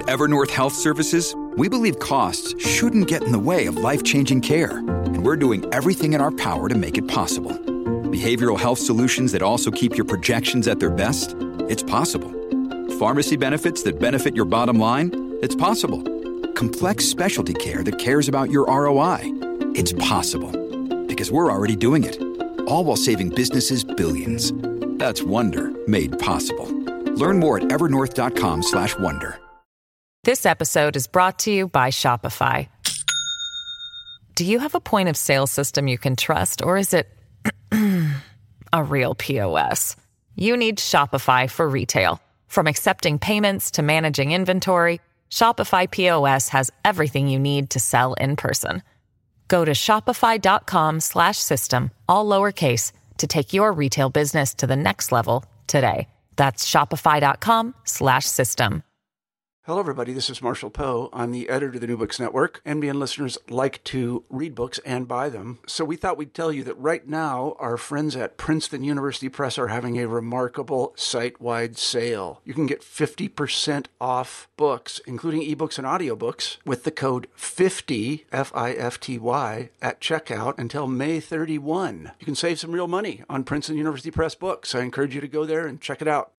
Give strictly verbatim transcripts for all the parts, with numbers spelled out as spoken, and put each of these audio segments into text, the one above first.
At Evernorth Health Services, we believe costs shouldn't get in the way of life-changing care, and we're doing everything in our power to make it possible. Behavioral health solutions that also keep your projections at their best? It's possible. Pharmacy benefits that benefit your bottom line? It's possible. Complex specialty care that cares about your R O I? It's possible. Because we're already doing it. All while saving businesses billions. That's Wonder made possible. Learn more at evernorth.com slash wonder. This episode is brought to you by Shopify. Do you have a point of sale system you can trust, or is it a real P O S? You need Shopify for retail. From accepting payments to managing inventory, Shopify P O S has everything you need to sell in person. Go to shopify.com slash system, all lowercase, to take your retail business to the next level today. That's shopify.com slash system. Hello, everybody. This is Marshall Poe. I'm the editor of the New Books Network. M B N listeners like to read books and buy them. So we thought we'd tell you that right now, our friends at Princeton University Press are having a remarkable site-wide sale. You can get fifty percent off books, including ebooks and audiobooks, with the code fifty, F I F T Y, at checkout until May thirty-first. You can save some real money on Princeton University Press books. I encourage you to go there and check it out.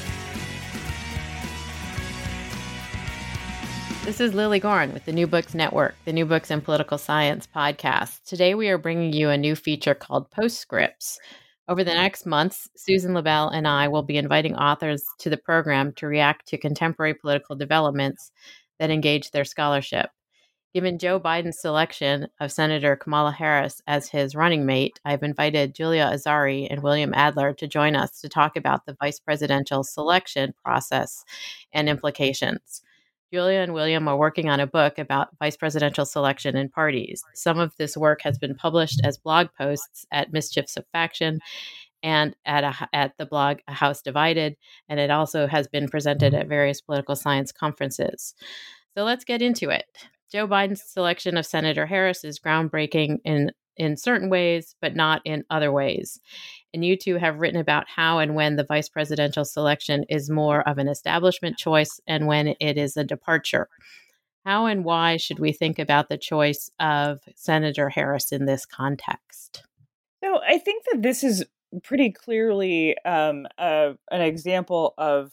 This is Lily Gorn with the New Books Network, the New Books in Political Science podcast. Today we are bringing you a new feature called Postscripts. Over the next months, Susan LaBelle and I will be inviting authors to the program to react to contemporary political developments that engage their scholarship. Given Joe Biden's selection of Senator Kamala Harris as his running mate, I've invited Julia Azari and William Adler to join us to talk about the vice presidential selection process and implications. Julia and William are working on a book about vice presidential selection in parties. Some of this work has been published as blog posts at Mischiefs of Faction and at a, at the blog A House Divided, and it also has been presented at various political science conferences. So let's get into it. Joe Biden's selection of Senator Harris is groundbreaking in, in certain ways, but not in other ways. And you two have written about how and when the vice presidential selection is more of an establishment choice and when it is a departure. How and why should we think about the choice of Senator Harris in this context? So I think that this is pretty clearly um, uh, an example of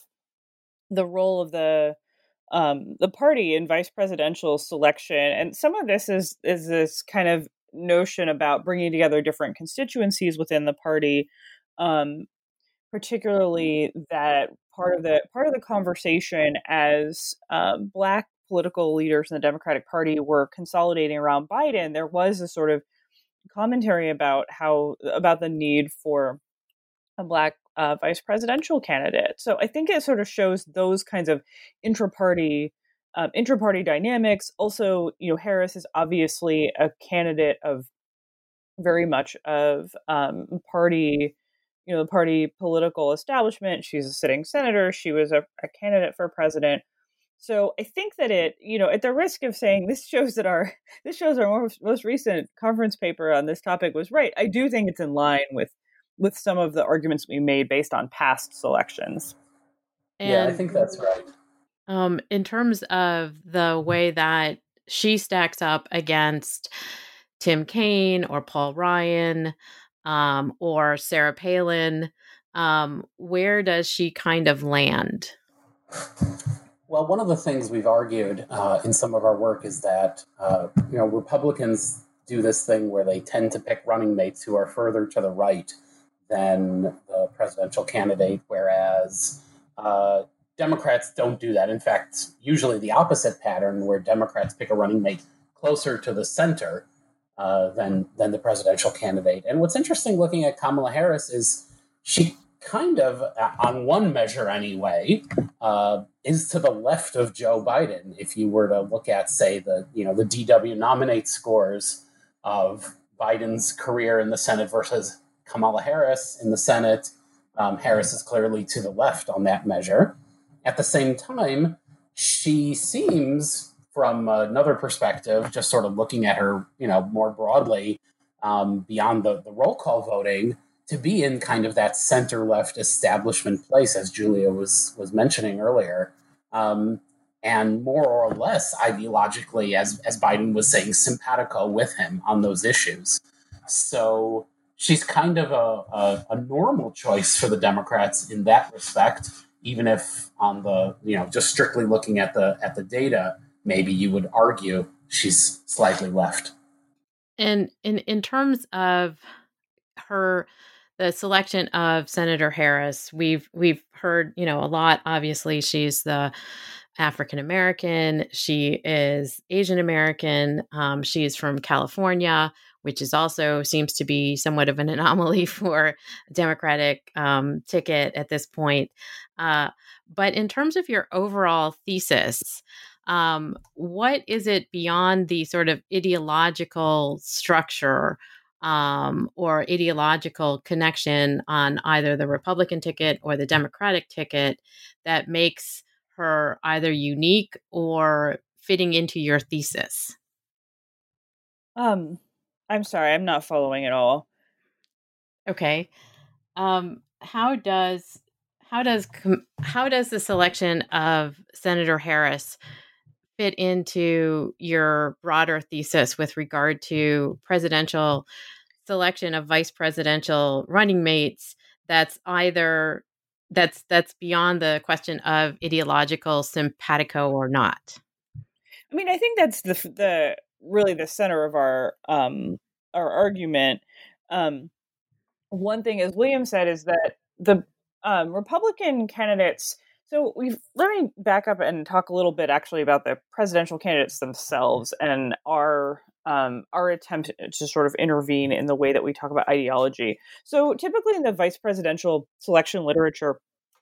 the role of the um, the party in vice presidential selection. And some of this is is this kind of notion about bringing together different constituencies within the party, um, particularly that part of the part of the conversation as um, Black political leaders in the Democratic Party were consolidating around Biden, there was a sort of commentary about how about the need for a Black uh, vice presidential candidate. So I think it sort of shows those kinds of intra-party Um, intra-party dynamics. Also, you know, Harris is obviously a candidate of very much of um, party, you know, the party political establishment. She's a sitting senator. She was a, a candidate for president. So I think that it, you know, at the risk of saying this shows that our this shows our most, most recent conference paper on this topic was right, I do think it's in line with with some of the arguments we made based on past selections. And yeah, I think that's right. Um, in terms of the way that she stacks up against Tim Kaine or Paul Ryan um, or Sarah Palin, um, where does she kind of land? Well, one of the things we've argued uh, in some of our work is that, uh, you know, Republicans do this thing where they tend to pick running mates who are further to the right than the presidential candidate, whereas uh, Democrats don't do that. In fact, usually the opposite pattern, where Democrats pick a running mate closer to the center uh, than than the presidential candidate. And what's interesting looking at Kamala Harris is she kind of, on one measure anyway, uh, is to the left of Joe Biden. If you were to look at, say, the you know the D W Nominate scores of Biden's career in the Senate versus Kamala Harris in the Senate, um, Harris is clearly to the left on that measure. At the same time, she seems, from another perspective, just sort of looking at her, you know, more broadly, um, beyond the, the roll call voting, to be in kind of that center-left establishment place, as Julia was was mentioning earlier. Um, and more or less ideologically, as, as Biden was saying, simpatico with him on those issues. So she's kind of a, a, a normal choice for the Democrats in that respect, even if on the, you know, just strictly looking at the at the data, maybe you would argue she's slightly left. And in, in terms of her, the selection of Senator Harris, we've we've heard, you know, a lot. Obviously, she's the African American. She is Asian American. Um, she is from California, which is also seems to be somewhat of an anomaly for a Democratic um, ticket at this point. Uh, but in terms of your overall thesis, um, what is it beyond the sort of ideological structure um, or ideological connection on either the Republican ticket or the Democratic ticket that makes her either unique or fitting into your thesis? Um, I'm sorry, I'm not following at all. Okay. Um, how does how does com- how does the selection of Senator Harris fit into your broader thesis with regard to presidential selection of vice presidential running mates that's either that's that's beyond the question of ideological simpatico or not? I mean, I think that's the the really the center of our um our argument. Um, one thing, as William said, is that the um, Republican candidates. So we've let me back up and talk a little bit actually about the presidential candidates themselves and our um, our attempt to sort of intervene in the way that we talk about ideology. So typically in the vice presidential selection literature,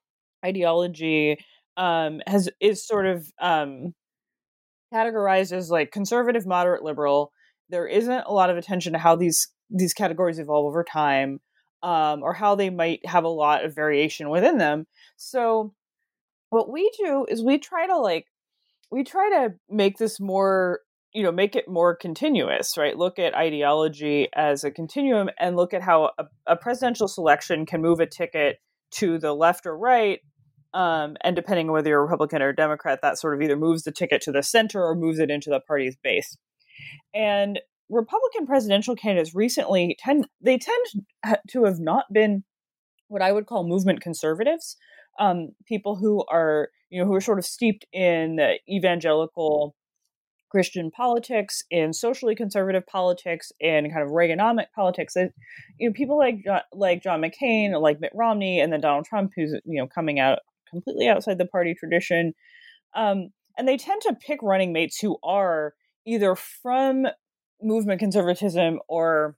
ideology um, has is sort of um, categorized as like conservative, moderate, liberal. There isn't a lot of attention to how these these categories evolve over time, um, or how they might have a lot of variation within them. So what we do is we try to like we try to make this more, you know, make it more continuous, right? Look at ideology as a continuum and look at how a, a presidential selection can move a ticket to the left or right. Um, and depending on whether you're a Republican or a Democrat, that sort of either moves the ticket to the center or moves it into the party's base. And Republican presidential candidates recently tend they tend to have not been what I would call movement conservatives, um, people who are you know who are sort of steeped in evangelical Christian politics, in socially conservative politics, in kind of Reaganomic politics. And, you know, people like like John McCain, like Mitt Romney, and then Donald Trump, who's you know coming out completely outside the party tradition. Um, and they tend to pick running mates who are either from movement conservatism or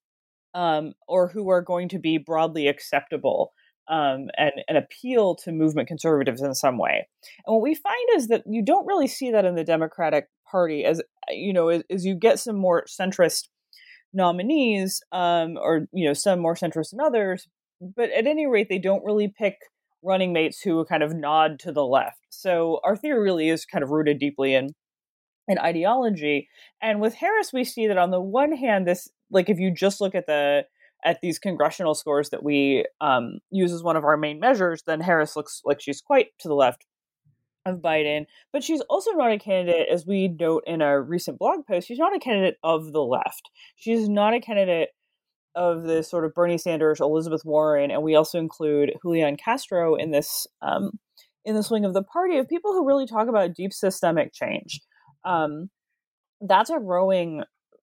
um, or who are going to be broadly acceptable um, and, and appeal to movement conservatives in some way. And what we find is that you don't really see that in the Democratic Party, as you know, as, as you get some more centrist nominees, um, or you know, some more centrist than others. But at any rate, they don't really pick running mates who kind of nod to the left. So our theory really is kind of rooted deeply in in ideology. And with Harris, we see that on the one hand, this, like, if you just look at the at these congressional scores that we um, use as one of our main measures, then Harris looks like she's quite to the left of Biden. But she's also not a candidate, as we note in a recent blog post, she's not a candidate of the left. She's not a candidate of the sort of Bernie Sanders, Elizabeth Warren, and we also include Julian Castro in this um, in this wing of the party, of people who really talk about deep systemic change. Um, that's a growing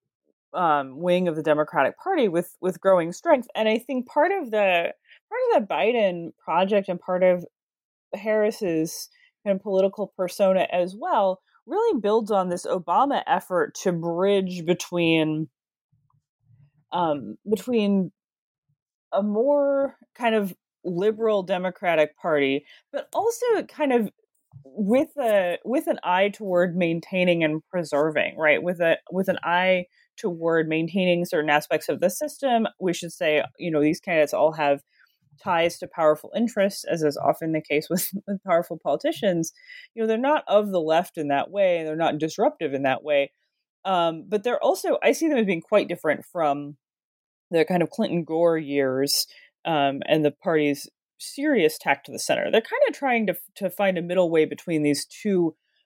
um, wing of the Democratic Party with with growing strength, and I think part of the part of the Biden project and part of Harris's kind of political persona as well really builds on this Obama effort to bridge between um, between a more kind of liberal Democratic Party, but also kind of with a with an eye toward maintaining and preserving, right? With a with an eye toward maintaining certain aspects of the system. We should say, you know, these candidates all have ties to powerful interests, as is often the case with, with powerful politicians. You know, they're not of the left in that way. They're not disruptive in that way. Um, but they're also, I see them as being quite different from the kind of Clinton Gore years um, and the party's serious tack to the center. They're kind of trying to to find a middle way between these two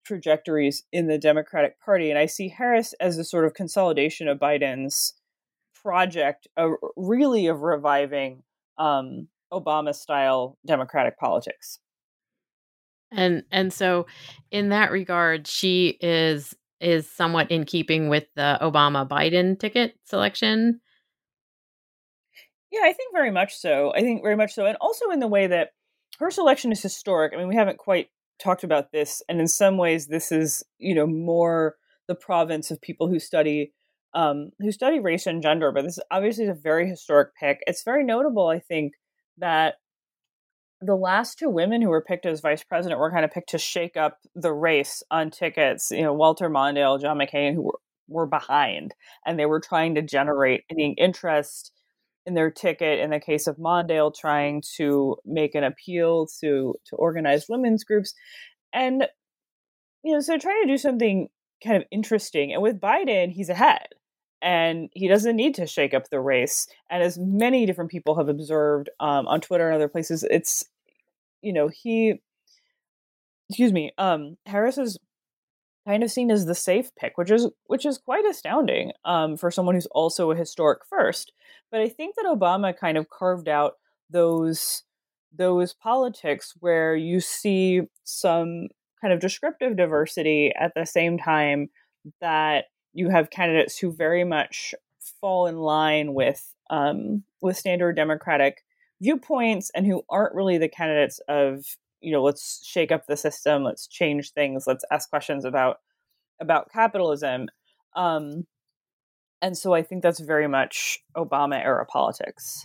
trajectories in the Democratic Party. And I see Harris as a sort of consolidation of Biden's project, of, really of reviving um, Obama-style Democratic politics. And and so in that regard, she is is somewhat in keeping with the Obama-Biden ticket selection. Yeah, I think very much so. I think very much so. And also in the way that her selection is historic. I mean, we haven't quite talked about this. And in some ways, this is, you know, more the province of people who study um, who study race and gender. But this obviously is a very historic pick. It's very notable, I think, that the last two women who were picked as vice president were kind of picked to shake up the race on tickets. You know, Walter Mondale, John McCain, who were, were behind, and they were trying to generate any interest in their ticket. In the case of Mondale, trying to make an appeal to to organized women's groups, and you know, so trying to do something kind of interesting. And with Biden, he's ahead, and he doesn't need to shake up the race. And as many different people have observed um, on Twitter and other places, it's, you know, he, excuse me, um, Harris is kind of seen as the safe pick, which is which is quite astounding um, for someone who's also a historic first. But I think that Obama kind of carved out those those politics where you see some kind of descriptive diversity at the same time that you have candidates who very much fall in line with um, with standard Democratic viewpoints and who aren't really the candidates of, you know, let's shake up the system, let's change things, let's ask questions about about capitalism. Um, and so I think that's very much Obama era politics.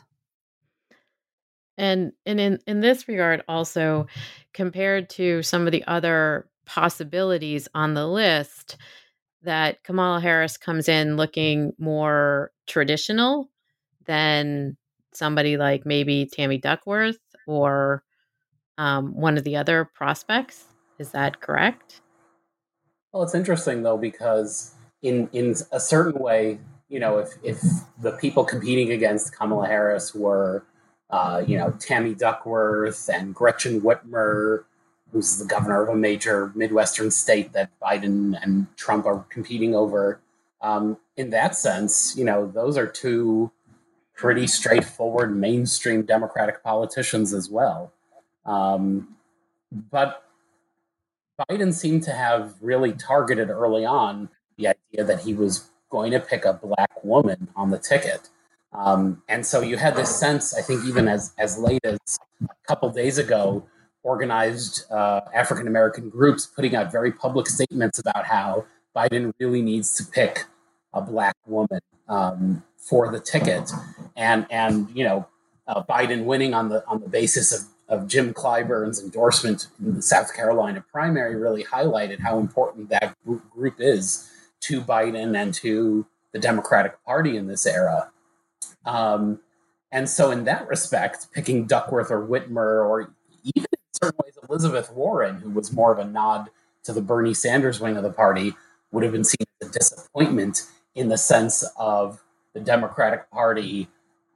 And and in, in this regard, also compared to some of the other possibilities on the list, that Kamala Harris comes in looking more traditional than somebody like maybe Tammy Duckworth or um, one of the other prospects. Is that correct? Well, it's interesting, though, because in in a certain way, you know, if, if the people competing against Kamala Harris were, uh, you know, Tammy Duckworth and Gretchen Whitmer, who's the governor of a major Midwestern state that Biden and Trump are competing over, um, in that sense, you know, those are two pretty straightforward mainstream Democratic politicians as well. Um, but Biden seemed to have really targeted early on the idea that he was going to pick a black woman on the ticket. Um, and so you had this sense, I think even as, as late as a couple days ago, organized uh, African-American groups putting out very public statements about how Biden really needs to pick a black woman um, for the ticket. And, and you know, uh, Biden winning on the on the basis of of Jim Clyburn's endorsement in the South Carolina primary really highlighted how important that group, group is to Biden and to the Democratic Party in this era. Um, and so in that respect, picking Duckworth or Whitmer, or even in certain ways Elizabeth Warren, who was more of a nod to the Bernie Sanders wing of the party, would have been seen as a disappointment in the sense of the Democratic Party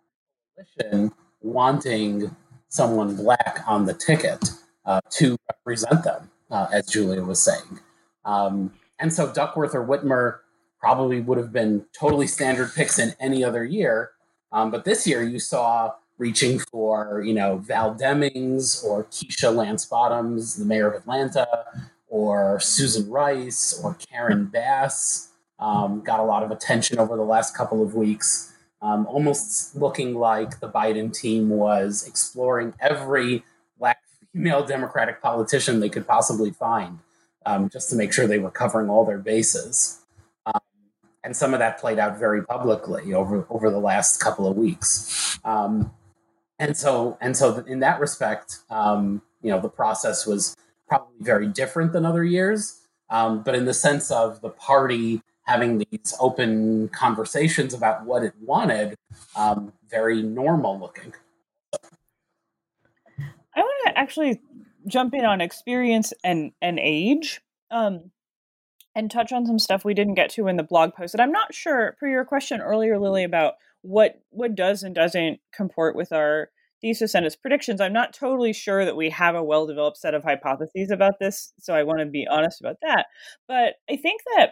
wanting someone black on the ticket uh, to represent them, uh, as Julia was saying. Um, and so Duckworth or Whitmer probably would have been totally standard picks in any other year. Um, but this year you saw reaching for, you know, Val Demings or Keisha Lance Bottoms, the mayor of Atlanta, or Susan Rice or Karen Bass, um, got a lot of attention over the last couple of weeks. Um, almost looking like the Biden team was exploring every black female Democratic politician they could possibly find, um, just to make sure they were covering all their bases. Um, and some of that played out very publicly over, over the last couple of weeks. Um, and so, and so in that respect, um, you know, the process was probably very different than other years. Um, but in the sense of the party having these open conversations about what it wanted, um, very normal looking. I want to actually jump in on experience and, and age um, and touch on some stuff we didn't get to in the blog post. And I'm not sure, per your question earlier, Lily, about what, what does and doesn't comport with our thesis and its predictions. I'm not totally sure that we have a well-developed set of hypotheses about this, so I want to be honest about that. But I think that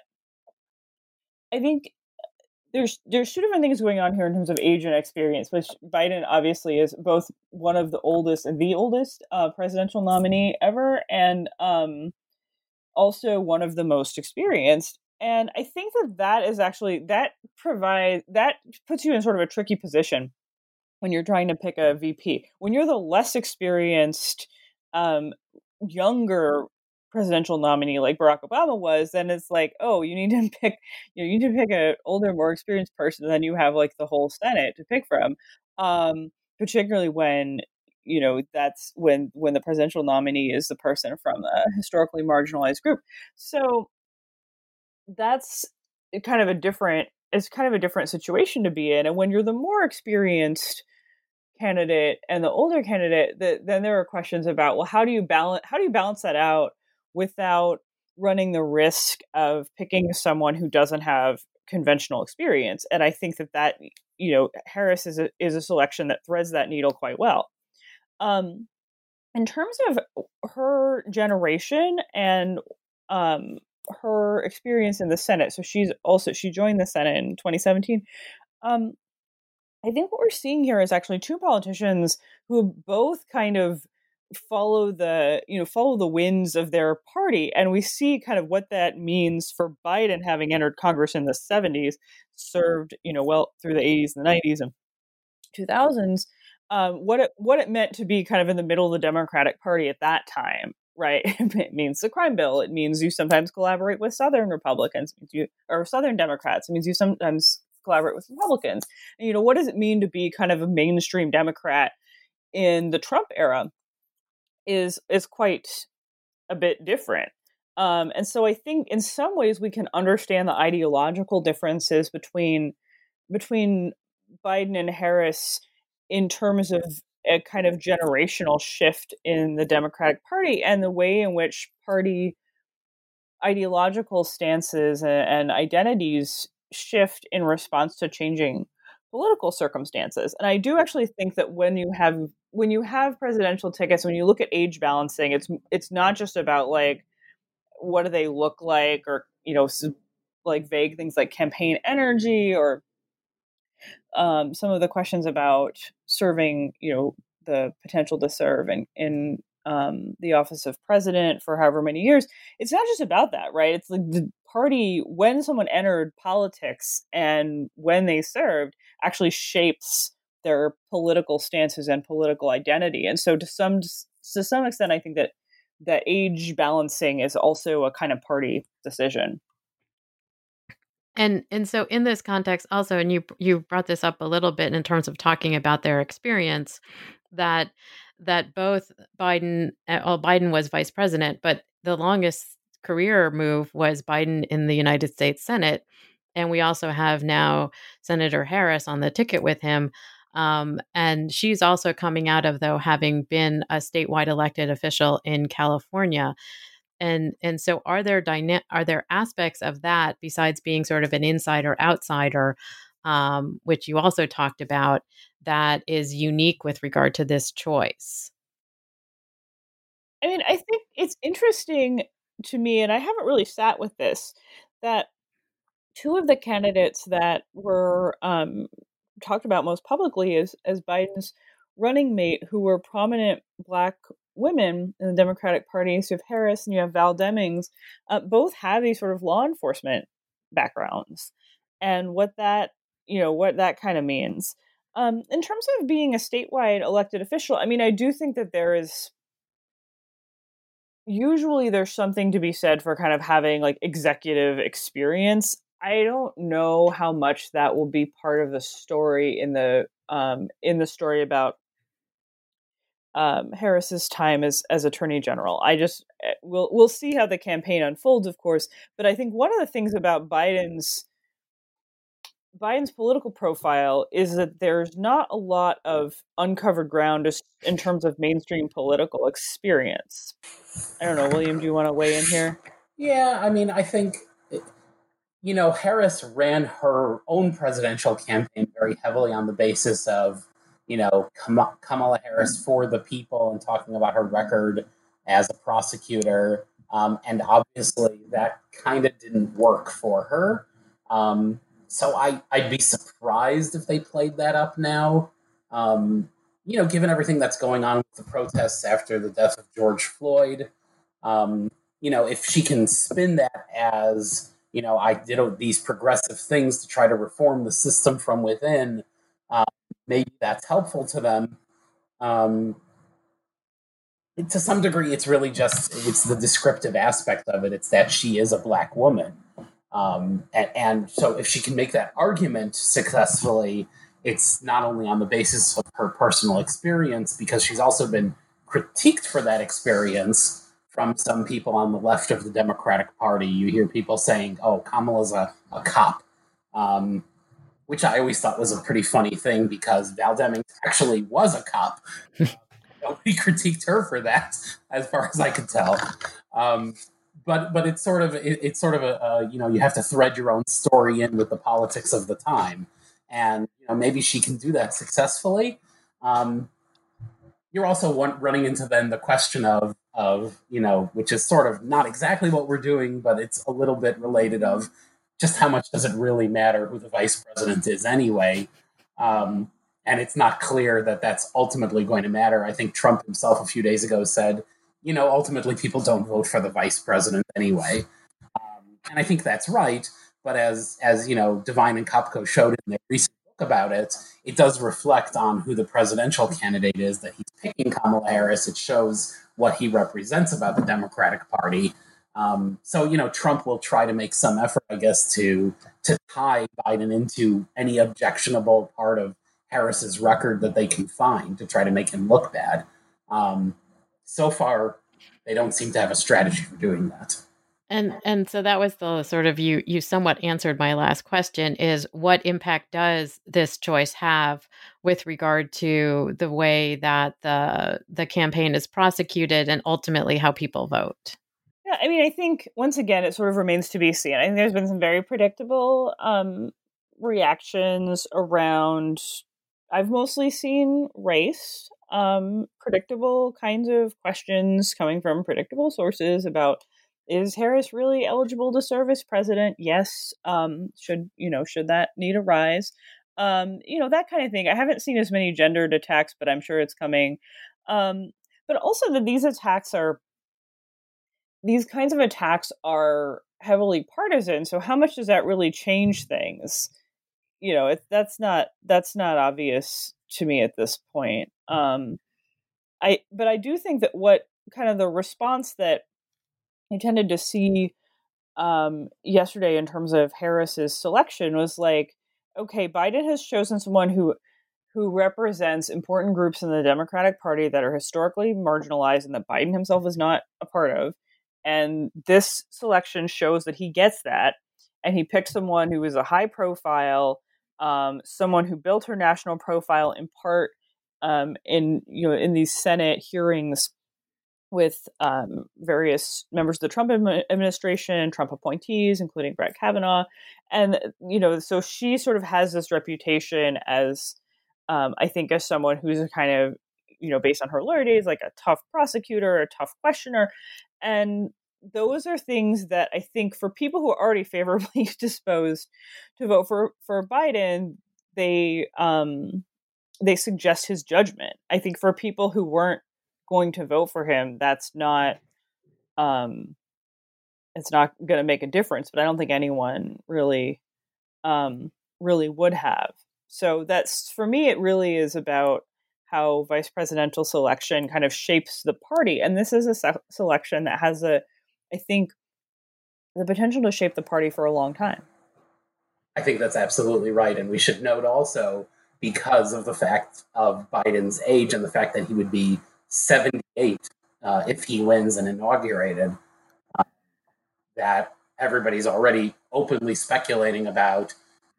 I think there's there's two different things going on here in terms of age and experience, which Biden obviously is both one of the oldest and the oldest uh, presidential nominee ever, and um, also one of the most experienced. And I think that that is actually, that provides, that puts you in sort of a tricky position when you're trying to pick a V P. When you're the less experienced, um, younger presidential nominee like Barack Obama was, then it's like, oh, you need to pick, you know, you need to pick an older, more experienced person, then you have like the whole Senate to pick from. Um, particularly when, you know, that's when when the presidential nominee is the person from a historically marginalized group. So that's kind of a different, it's kind of a different situation to be in. And when you're the more experienced candidate and the older candidate, the, then there are questions about, well, how do you balance, how do you balance that out without running the risk of picking someone who doesn't have conventional experience? And I think that that, you know, Harris is a, is a selection that threads that needle quite well. Um, in terms of her generation and um, her experience in the Senate, so she's also, she joined the Senate in twenty seventeen. Um, I think what we're seeing here is actually two politicians who both kind of follow the, you know, follow the winds of their party. And we see kind of what that means for Biden, having entered Congress in the seventies, served, you know, well through the eighties and the nineties and two thousands, um, what it, what it meant to be kind of in the middle of the Democratic Party at that time, right? It means the crime bill. It means you sometimes collaborate with Southern Republicans, it means you, or Southern Democrats. It means you sometimes collaborate with Republicans. And, you know, what does it mean to be kind of a mainstream Democrat in the Trump era is is quite a bit different. Um, and so I think in some ways we can understand the ideological differences between between Biden and Harris in terms of a kind of generational shift in the Democratic Party and the way in which party ideological stances and, and identities shift in response to changing political circumstances. And I do actually think that when you have when you have presidential tickets, when you look at age balancing, it's it's not just about like what do they look like, or, you know, like vague things like campaign energy, or um, some of the questions about serving, you know, the potential to serve in in um, the office of president for however many years. It's not just about that, right? It's like the party, when someone entered politics and when they served, actually shapes their political stances and political identity. And so to some to some extent, I think that that age balancing is also a kind of party decision. And and so in this context also, and you you brought this up a little bit in terms of talking about their experience, that that both Biden, well, Biden was vice president, but the longest career move was Biden in the United States Senate. And we also have now Senator Harris on the ticket with him. Um, and she's also coming out of, though, having been a statewide elected official in California. And and so are there dyna- are there aspects of that besides being sort of an insider outsider, um, which you also talked about, that is unique with regard to this choice? I mean, I think it's interesting to me, and I haven't really sat with this, that two of the candidates that were um, talked about most publicly as, as Biden's running mate, who were prominent Black women in the Democratic Party, so you have Harris and you have Val Demings, uh, both have these sort of law enforcement backgrounds, and what that, you know, what that kind of means. Um, in terms of being a statewide elected official, I mean, I do think that there is, usually there's something to be said for kind of having like executive experience. I don't know how much that will be part of the story in the um, in the story about um, Harris's time as as Attorney General. I just we'll we'll see how the campaign unfolds, of course. But I think one of the things about Biden's Biden's political profile is that there's not a lot of uncovered ground just in terms of mainstream political experience. I don't know, William, do you want to weigh in here? Yeah, I mean, I think, you know, Harris ran her own presidential campaign very heavily on the basis of you know, Kam- Kamala Harris for the people and talking about her record as a prosecutor. Um, and obviously that kind of didn't work for her. Um, so I, I'd be surprised if they played that up now. Um, you know, given everything that's going on with the protests after the death of George Floyd, um, you know, if she can spin that as, you know, I did these progressive things to try to reform the system from within, uh, maybe that's helpful to them. Um, to some degree, it's really just, it's the descriptive aspect of it. It's that she is a Black woman. Um, and, and so if she can make that argument successfully, it's not only on the basis of her personal experience, because she's also been critiqued for that experience from some people on the left of the Democratic Party. You hear people saying, oh, Kamala's a, a cop, um, which I always thought was a pretty funny thing because Val Demings actually was a cop. Nobody critiqued her for that, as far as I could tell. Um, but but it's sort of it, it's sort of a, a you know, you have to thread your own story in with the politics of the time, and you know, maybe she can do that successfully. Um, you're also one, running into then the question of of you know, which is sort of not exactly what we're doing, but it's a little bit related of just how much does it really matter who the vice president is anyway. Um, And it's not clear that that's ultimately going to matter. I think Trump himself a few days ago said, you know, ultimately people don't vote for the vice president anyway. Um, and I think that's right. But as, as you know, Devine and Kopko showed in their recent book about it, it does reflect on who the presidential candidate is, that he's picking Kamala Harris. It shows what he represents about the Democratic Party. Um, so, you know, Trump will try to make some effort, I guess, to to tie Biden into any objectionable part of Harris's record that they can find to try to make him look bad. Um, so far, they don't seem to have a strategy for doing that. And and so that was the sort of, you you somewhat answered my last question, is what impact does this choice have with regard to the way that the the campaign is prosecuted and ultimately how people vote? Yeah, I mean, I think once again, it sort of remains to be seen. I think there's been some very predictable um, reactions around. I've mostly seen race, um, predictable kinds of questions coming from predictable sources about, is Harris really eligible to serve as president? Yes. Um, should, you know, should that need arise? Um, you know, that kind of thing. I haven't seen as many gendered attacks, but I'm sure it's coming. Um, but also that these attacks are, these kinds of attacks are heavily partisan. So how much does that really change things? You know, it, that's not that's not obvious to me at this point. Um, I but I do think that what kind of the response that I tended to see um, yesterday in terms of Harris's selection was like, okay, Biden has chosen someone who who represents important groups in the Democratic Party that are historically marginalized and that Biden himself is not a part of, and this selection shows that he gets that, and he picked someone who is a high profile. Um, someone who built her national profile in part um, in you know in these Senate hearings with um, various members of the Trump administration, Trump appointees, including Brett Kavanaugh, and you know, so she sort of has this reputation as, um, I think, as someone who's a kind of, you know, based on her lawyer days, like a tough prosecutor, a tough questioner, and those are things that I think for people who are already favorably disposed to vote for, for Biden, they um, they suggest his judgment. I think for people who weren't going to vote for him, that's not um, it's not going to make a difference. But I don't think anyone really um, really would have. So that's, for me, it really is about how vice presidential selection kind of shapes the party, and this is a se- selection that has a I think the potential to shape the party for a long time. I think that's absolutely right. And we should note also, because of the fact of Biden's age and the fact that he would be seventy-eight uh, if he wins and inaugurated, uh, that everybody's already openly speculating about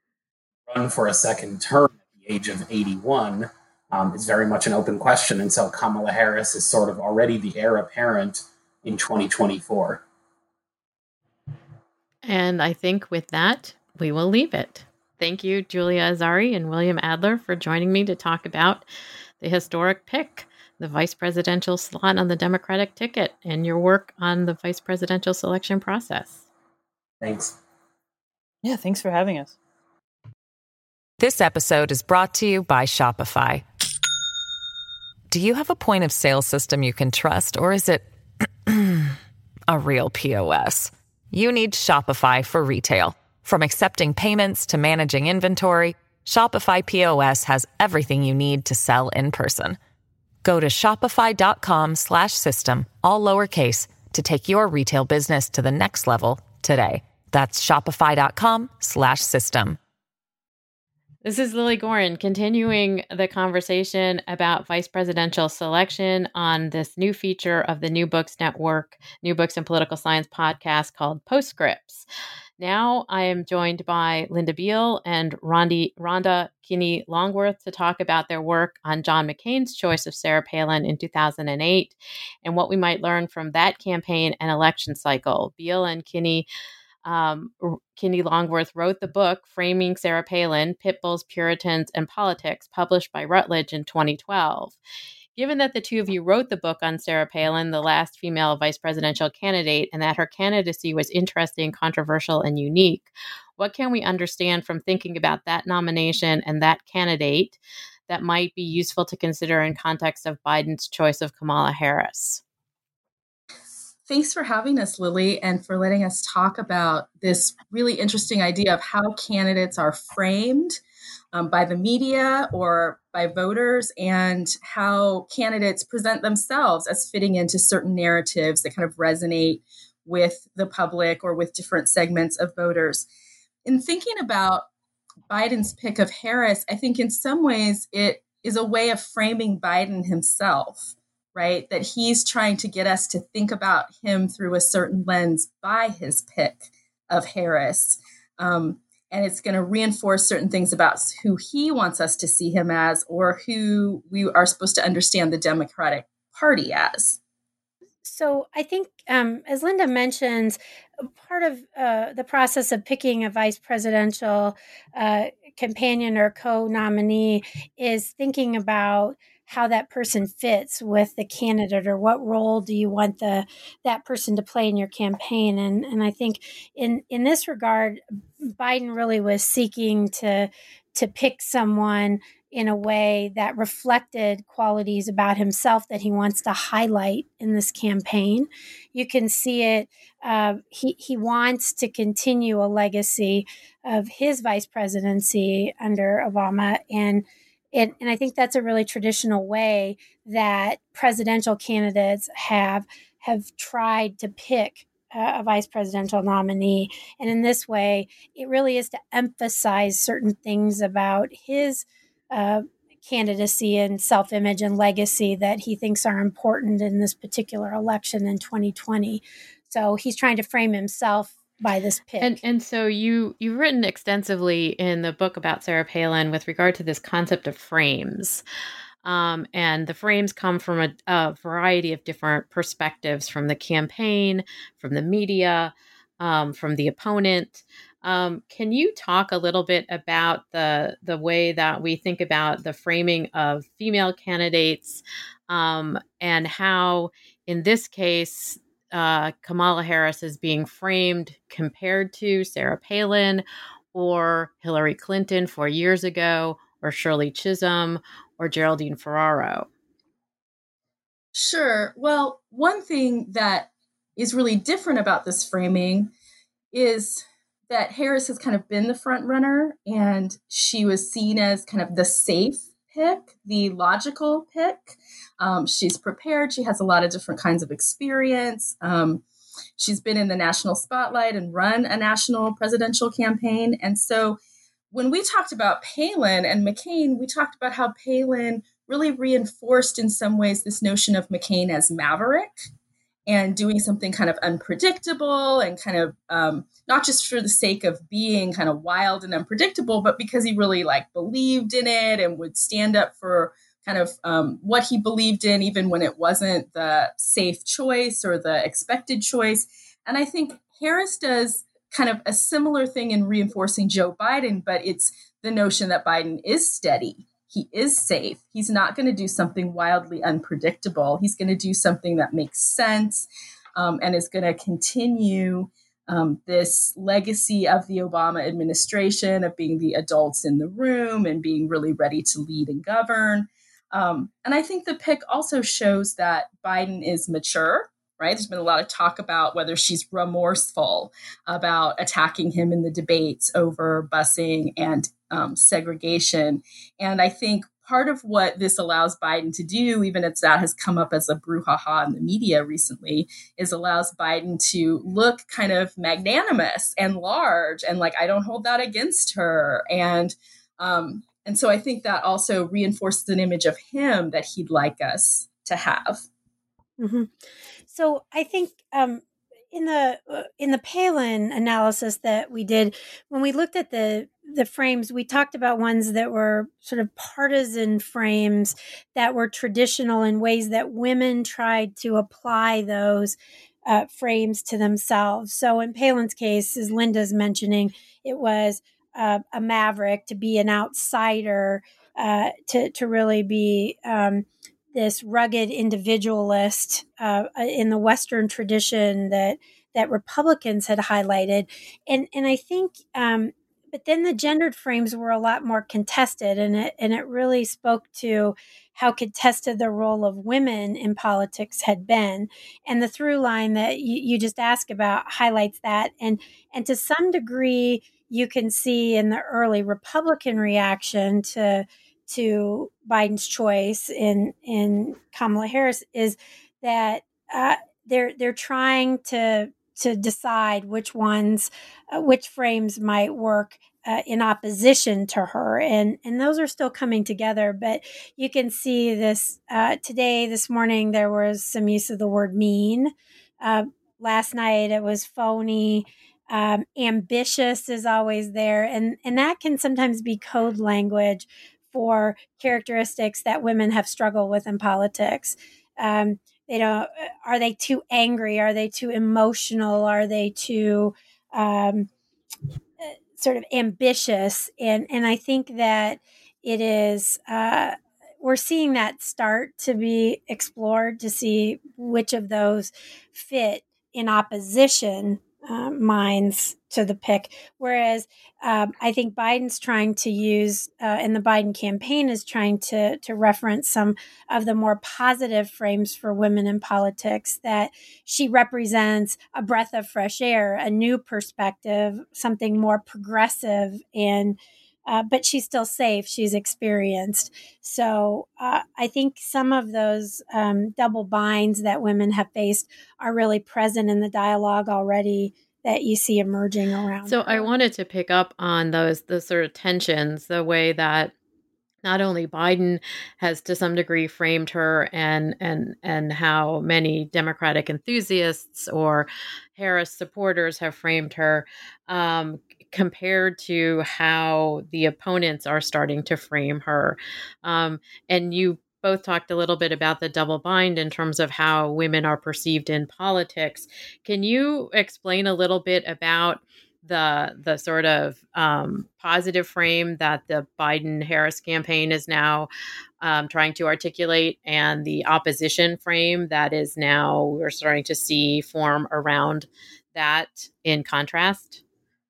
run for a second term at the age of eighty-one. Um, is very much an open question. And so Kamala Harris is sort of already the heir apparent in twenty twenty-four. And I think with that, we will leave it. Thank you, Julia Azari and William Adler, for joining me to talk about the historic pick, the vice presidential slot on the Democratic ticket, and your work on the vice presidential selection process. Thanks. Yeah, thanks for having us. This episode is brought to you by Shopify. Do you have a point of sale system you can trust, or is it a real P O S? You need Shopify for retail. From accepting payments to managing inventory, Shopify P O S has everything you need to sell in person. Go to shopify.com slash system, all lowercase, to take your retail business to the next level today. That's shopify.com slash system. This is Lily Goren, continuing the conversation about vice presidential selection on this new feature of the New Books Network, New Books in Political Science podcast called Postscripts. Now I am joined by Linda Beale and Rondi, Rhonda Kinney-Longworth to talk about their work on John McCain's choice of Sarah Palin in two thousand eight and what we might learn from that campaign and election cycle. Beale and Kinney Um, Kinney-Longworth wrote the book Framing Sarah Palin, Pitbulls, Puritans, and Politics, published by Routledge in twenty twelve. Given that the two of you wrote the book on Sarah Palin, the last female vice presidential candidate, and that her candidacy was interesting, controversial, and unique, what can we understand from thinking about that nomination and that candidate that might be useful to consider in context of Biden's choice of Kamala Harris? Thanks for having us, Lily, and for letting us talk about this really interesting idea of how candidates are framed um, by the media or by voters, and how candidates present themselves as fitting into certain narratives that kind of resonate with the public or with different segments of voters. In thinking about Biden's pick of Harris, I think in some ways it is a way of framing Biden himself. Right? That he's trying to get us to think about him through a certain lens by his pick of Harris. Um, and it's going to reinforce certain things about who he wants us to see him as, or who we are supposed to understand the Democratic Party as. So I think, um, as Linda mentions, part of uh, the process of picking a vice presidential uh, companion or co-nominee is thinking about how that person fits with the candidate, or what role do you want the that person to play in your campaign. And and I think in, in this regard, Biden really was seeking to to pick someone in a way that reflected qualities about himself that he wants to highlight in this campaign. You can see it. Uh, he, he wants to continue a legacy of his vice presidency under Obama, and And, and I think that's a really traditional way that presidential candidates have have tried to pick a, a vice presidential nominee. And in this way, it really is to emphasize certain things about his uh, candidacy and self-image and legacy that he thinks are important in this particular election in twenty twenty. So he's trying to frame himself by this pick. And and so you you've written extensively in the book about Sarah Palin with regard to this concept of frames. Um, and the frames come from a, a variety of different perspectives, from the campaign, from the media, um, from the opponent. Um, can you talk a little bit about the the way that we think about the framing of female candidates, um, and how, in this case, Uh, Kamala Harris is being framed compared to Sarah Palin or Hillary Clinton four years ago, or Shirley Chisholm or Geraldine Ferraro? Sure. Well, one thing that is really different about this framing is that Harris has kind of been the front runner, and she was seen as kind of the safe pick, the logical pick. Um, she's prepared. She has a lot of different kinds of experience. Um, she's been in the national spotlight and run a national presidential campaign. And so when we talked about Palin and McCain, we talked about how Palin really reinforced in some ways this notion of McCain as maverick and doing something kind of unpredictable and kind of um, not just for the sake of being kind of wild and unpredictable, but because he really like believed in it and would stand up for kind of um, what he believed in, even when it wasn't the safe choice or the expected choice. And I think Harris does kind of a similar thing in reinforcing Joe Biden, but it's the notion that Biden is steady. He is safe. He's not going to do something wildly unpredictable. He's going to do something that makes sense um, and is going to continue um, this legacy of the Obama administration of being the adults in the room and being really ready to lead and govern. Um, and I think the pick also shows that Biden is mature, right? There's been a lot of talk about whether she's remorseful about attacking him in the debates over busing and um, segregation. And I think part of what this allows Biden to do, even if that has come up as a brouhaha in the media recently, is allows Biden to look kind of magnanimous and large and like, I don't hold that against her. And um, and so I think that also reinforces an image of him that he'd like us to have. Mm-hmm. So I think um, in the uh, in the Palin analysis that we did, when we looked at the the frames, we talked about ones that were sort of partisan frames that were traditional in ways that women tried to apply those uh, frames to themselves. So in Palin's case, as Linda's mentioning, it was uh, a maverick, to be an outsider, uh, to to really be um, this rugged individualist uh, in the Western tradition that that Republicans had highlighted, and and I think. Um, But then the gendered frames were a lot more contested, and it and it really spoke to how contested the role of women in politics had been. And the through line that you, you just asked about highlights that. And and to some degree, you can see in the early Republican reaction to to Biden's choice in in Kamala Harris is that uh, they're they're trying to. to decide which ones, uh, which frames might work uh, in opposition to her. And, and those are still coming together, but you can see this uh, today, this morning, there was some use of the word mean. Uh, last night it was phony. Um, ambitious is always there. And, and that can sometimes be code language for characteristics that women have struggled with in politics. Um, You know, are they too angry? Are they too emotional? Are they too um, sort of ambitious? And and I think that it is. Uh, we're seeing that start to be explored to see which of those fit in opposition uh, minds to the pick. Whereas um, I think Biden's trying to use, uh, and the Biden campaign is trying to to reference some of the more positive frames for women in politics, that she represents a breath of fresh air, a new perspective, something more progressive, and uh, but she's still safe. She's experienced. So uh, I think some of those um, double binds that women have faced are really present in the dialogue already that you see emerging around. So her. I wanted to pick up on those, the sort of tensions, the way that not only Biden has to some degree framed her, and and and how many Democratic enthusiasts or Harris supporters have framed her, um, compared to how the opponents are starting to frame her. Um, and you both talked a little bit about the double bind in terms of how women are perceived in politics. Can you explain a little bit about the the sort of um, positive frame that the Biden-Harris campaign is now um, trying to articulate, and the opposition frame that is now we're starting to see form around that in contrast?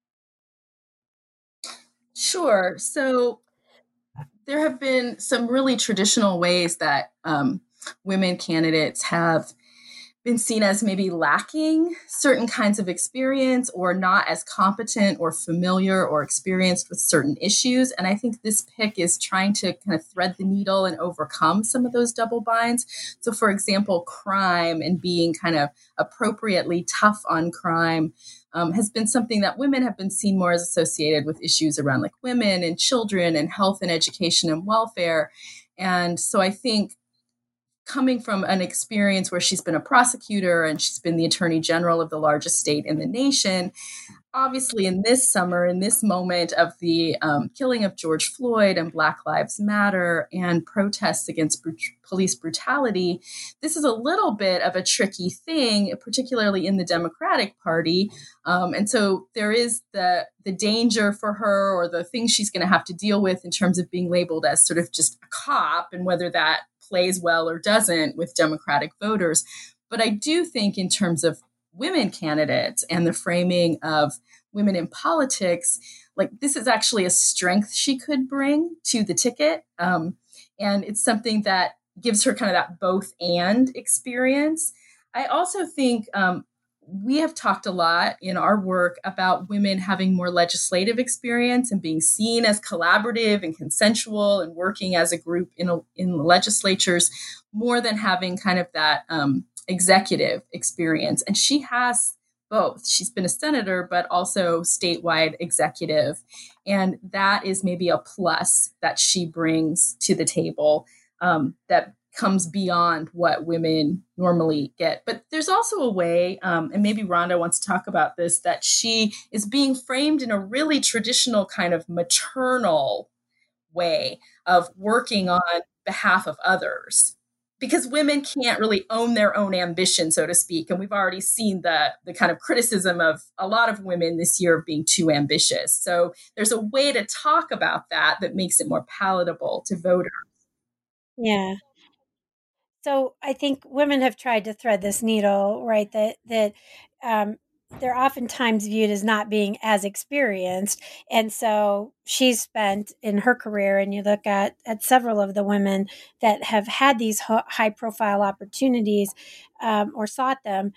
Sure. So there have been some really traditional ways that um, women candidates have been seen as maybe lacking certain kinds of experience, or not as competent or familiar or experienced with certain issues. And I think this pick is trying to kind of thread the needle and overcome some of those double binds. So for example, crime and being kind of appropriately tough on crime um, has been something that women have been seen more as associated with issues around like women and children and health and education and welfare. And so I think coming from an experience where she's been a prosecutor and she's been the attorney general of the largest state in the nation, obviously in this summer, in this moment of the um, killing of George Floyd and Black Lives Matter and protests against br- police brutality, this is a little bit of a tricky thing, particularly in the Democratic Party. Um, and so there is the the danger for her, or the things she's going to have to deal with in terms of being labeled as sort of just a cop, and whether that plays well or doesn't with Democratic voters. But I do think in terms of women candidates and the framing of women in politics, like this is actually a strength she could bring to the ticket. Um, and it's something that gives her kind of that both and experience. I also think um, we have talked a lot in our work about women having more legislative experience and being seen as collaborative and consensual and working as a group in, a, in the legislatures, more than having kind of that um, executive experience. And she has both. She's been a senator, but also statewide executive. And that is maybe a plus that she brings to the table um, that comes beyond what women normally get. But there's also a way, um, and maybe Rhonda wants to talk about this, that she is being framed in a really traditional kind of maternal way of working on behalf of others. Because women can't really own their own ambition, so to speak. And we've already seen the, the kind of criticism of a lot of women this year of being too ambitious. So there's a way to talk about that that makes it more palatable to voters. Yeah. So I think women have tried to thread this needle, right? That that um, they're oftentimes viewed as not being as experienced, and so she's spent in her career. And you look at at several of the women that have had these high profile opportunities um, or sought them,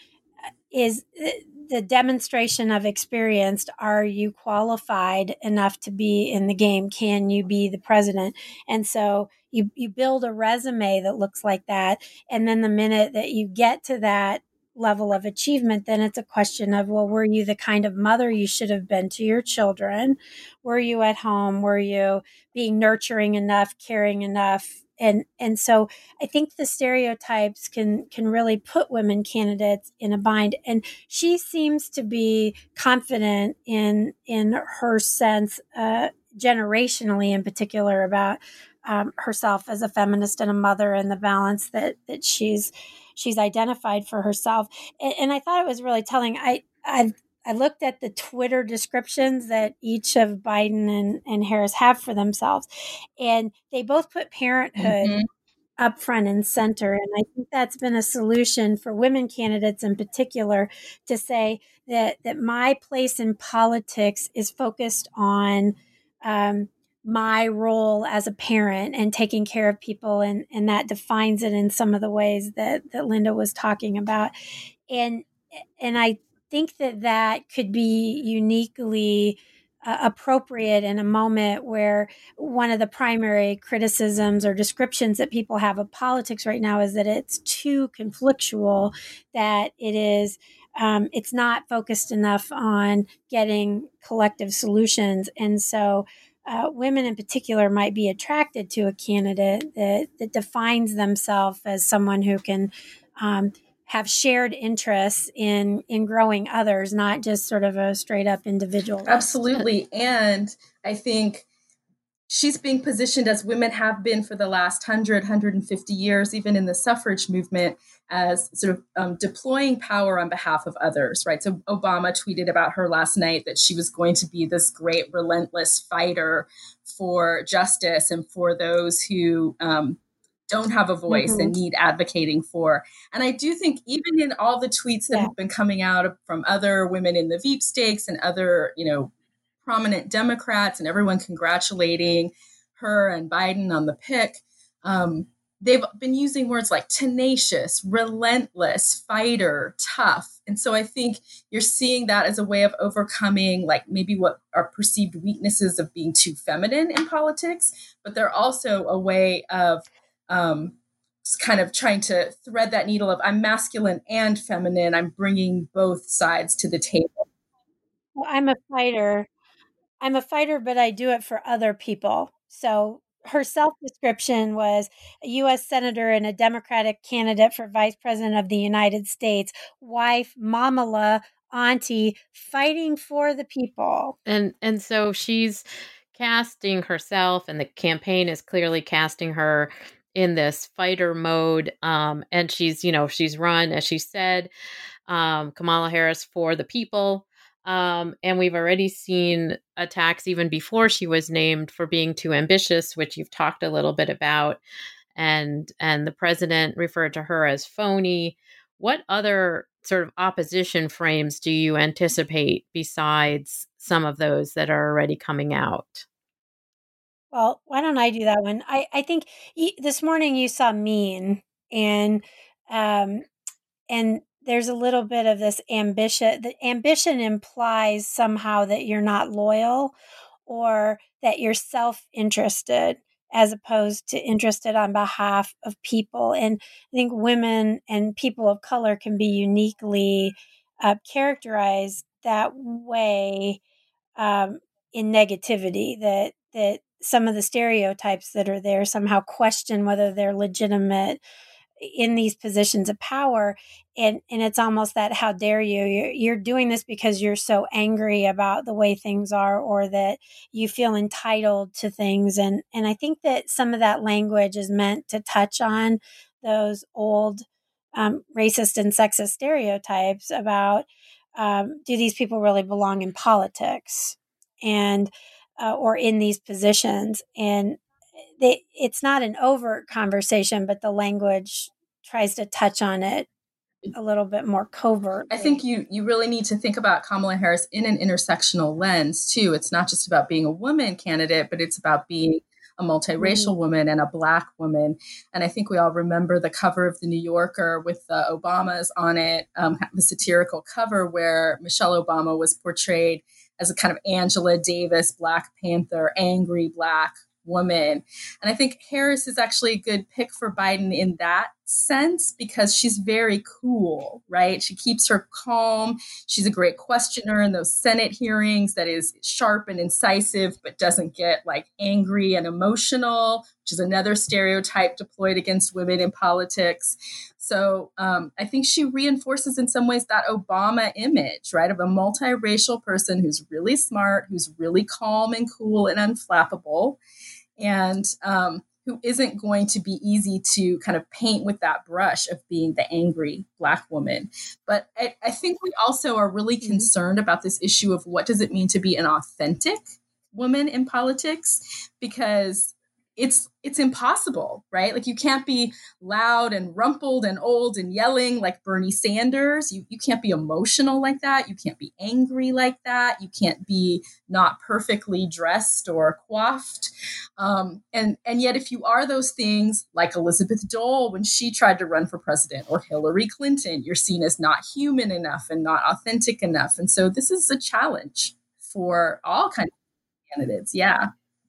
is the demonstration of experience. Are you qualified enough to be in the game? Can you be the president? And so you, you build a resume that looks like that. And then the minute that you get to that level of achievement, then it's a question of, well, were you the kind of mother you should have been to your children? Were you at home? Were you being nurturing enough, caring enough? And and so I think the stereotypes can can really put women candidates in a bind. And she seems to be confident in in her sense, uh, generationally in particular, about um, herself as a feminist and a mother, and the balance that that she's she's identified for herself. And, and I thought it was really telling. I I I looked at the Twitter descriptions that each of Biden and, and Harris have for themselves, and they both put parenthood mm-hmm. up front and center. And I think that's been a solution for women candidates in particular, to say that, that my place in politics is focused on um, my role as a parent and taking care of people. And, and that defines it in some of the ways that, that Linda was talking about. And, and I think that that could be uniquely uh, appropriate in a moment where one of the primary criticisms or descriptions that people have of politics right now is that it's too conflictual, that it is um, it's not focused enough on getting collective solutions. And so uh, women in particular might be attracted to a candidate that, that defines themselves as someone who can um, have shared interests in in growing others, not just sort of a straight up individual. Absolutely. And I think she's being positioned, as women have been for the last one hundred, one hundred fifty years, even in the suffrage movement, as sort of um, deploying power on behalf of others, right? So Obama tweeted about her last night that she was going to be this great, relentless fighter for justice and for those who um, don't have a voice mm-hmm. and need advocating for. And I do think even in all the tweets that yeah. have been coming out from other women in the Veep stakes and other, you know, prominent Democrats, and everyone congratulating her and Biden on the pick, um, they've been using words like tenacious, relentless, fighter, tough. And so I think you're seeing that as a way of overcoming like maybe what are perceived weaknesses of being too feminine in politics, but they're also a way of um, kind of trying to thread that needle of I'm masculine and feminine. I'm bringing both sides to the table. Well, I'm a fighter. I'm a fighter, but I do it for other people. So her self-description was a U S senator and a Democratic candidate for vice president of the United States, wife, mamala, auntie fighting for the people. And and so she's casting herself, and the campaign is clearly casting her in this fighter mode. Um, and she's, you know, she's run, as she said, um, Kamala Harris for the people. Um, and we've already seen attacks even before she was named for being too ambitious, which you've talked a little bit about. And and the president referred to her as phony. What other sort of opposition frames do you anticipate besides some of those that are already coming out? Well, why don't I do that one? I, I think y- this morning you saw mean, and um, and there's a little bit of this ambition. The ambition implies somehow that you're not loyal, or that you're self-interested as opposed to interested on behalf of people. And I think women and people of color can be uniquely uh, characterized that way, um, in negativity, that that some of the stereotypes that are there somehow question whether they're legitimate in these positions of power. And and it's almost that, how dare you, you're, you're doing this because you're so angry about the way things are, or that you feel entitled to things. And and I think that some of that language is meant to touch on those old um, racist and sexist stereotypes about, um, do these people really belong in politics, and uh, or in these positions. And they, it's not an overt conversation, but the language tries to touch on it a little bit more covertly. I think you you really need to think about Kamala Harris in an intersectional lens too. It's not just about being a woman candidate, but it's about being a multiracial mm-hmm. woman and a Black woman. And I think we all remember the cover of the New Yorker with the Obamas on it, um, the satirical cover where Michelle Obama was portrayed as a kind of Angela Davis, Black Panther, angry Black woman. And I think Harris is actually a good pick for Biden in that sense, because she's very cool, right? She keeps her calm. She's a great questioner in those Senate hearings that is sharp and incisive, but doesn't get like angry and emotional, which is another stereotype deployed against women in politics. So um, I think she reinforces in some ways that Obama image, right, of a multiracial person who's really smart, who's really calm and cool and unflappable, and um, who isn't going to be easy to kind of paint with that brush of being the angry Black woman. But I, I think we also are really mm-hmm. concerned about this issue of what does it mean to be an authentic woman in politics, because it's it's impossible, right? Like you can't be loud and rumpled and old and yelling like Bernie Sanders. You, you can't be emotional like that. You can't be angry like that. You can't be not perfectly dressed or coiffed. Um, and, and yet if you are those things, like Elizabeth Dole when she tried to run for president, or Hillary Clinton, you're seen as not human enough and not authentic enough. And so this is a challenge for all kinds of candidates. Yeah.